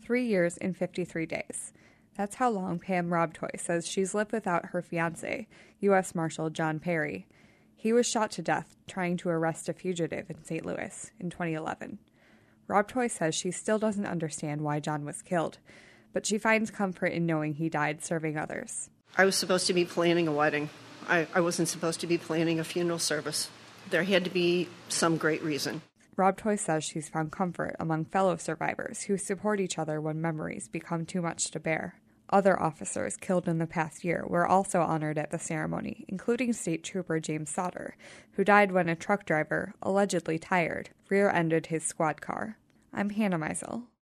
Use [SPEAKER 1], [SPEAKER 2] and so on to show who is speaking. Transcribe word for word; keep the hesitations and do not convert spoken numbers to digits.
[SPEAKER 1] Three years and fifty-three days. That's how long Pam Robtoy says she's lived without her fiancé, U S Marshal John Perry. He was shot to death trying to arrest a fugitive in Saint Louis in twenty eleven. Robtoy says she still doesn't understand why John was killed, but she finds comfort in knowing he died serving others.
[SPEAKER 2] I was supposed to be planning a wedding. I, I wasn't supposed to be planning a funeral service. There had to be some great reason.
[SPEAKER 1] Robtoy says she's found comfort among fellow survivors who support each other when memories become too much to bear. Other officers killed in the past year were also honored at the ceremony, including State Trooper James Sauter, who died when a truck driver, allegedly tired, rear-ended his squad car. I'm Hannah Meisel.